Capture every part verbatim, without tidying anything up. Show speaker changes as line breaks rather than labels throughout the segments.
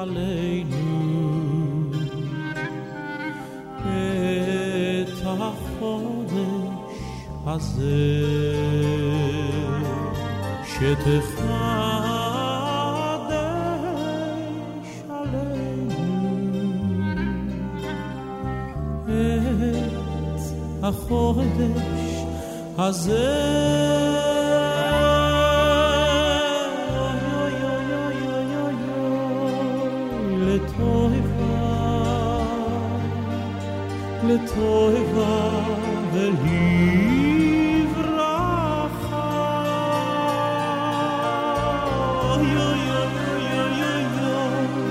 עלינו את החודש הזה שתחדש עלינו את החודש הזה לטובה ולברכה יו יו יו יו יו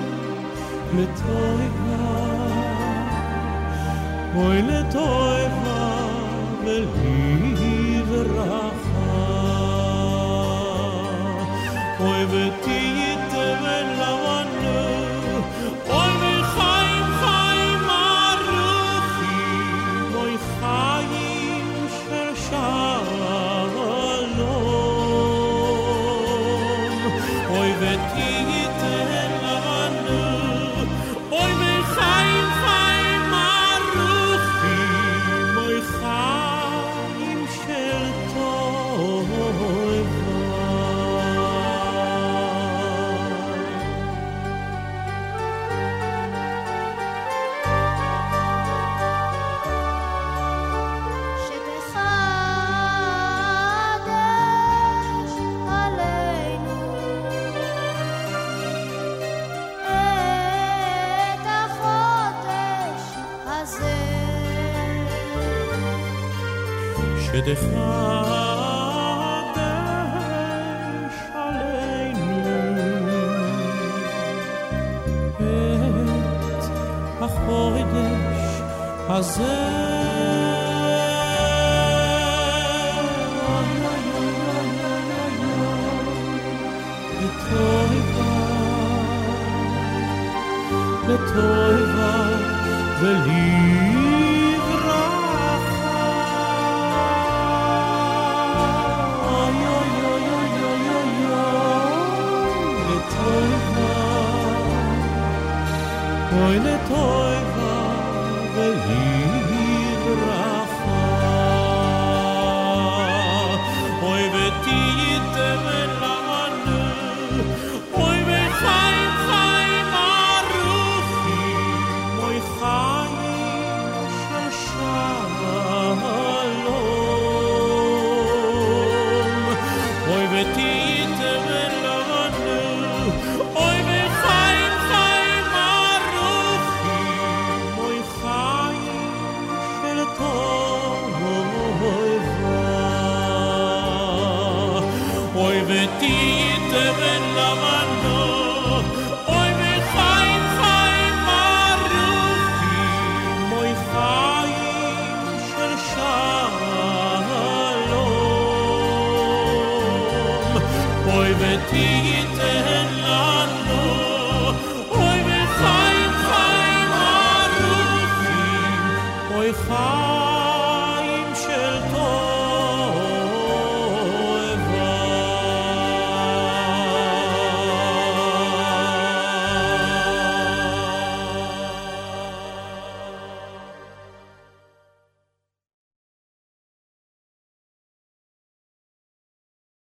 לטובה אוי לטובה ולברכה אוי ותיתן לנו אוי מחיים חיים ארוכים אוי חיים של שלום אוי ותיתן לנו אוי מחיים חיים ארוכים אוי חיים של שתחדש עלינו את החודש הזה לטובה לטובה ולברכה אוי לטובה ולברכה אוי ותיתן לנו אוי בחיים חיים ארוכים אוי חיים של שלום אוי ותיתן לנו אוי בחיים חיים אוי ותיתן לנו אוי מחיים חיים ארוכים אוי חיים של שלום אוי ותיתן לנו אוי מחיים חיים ארוכים אוי חיים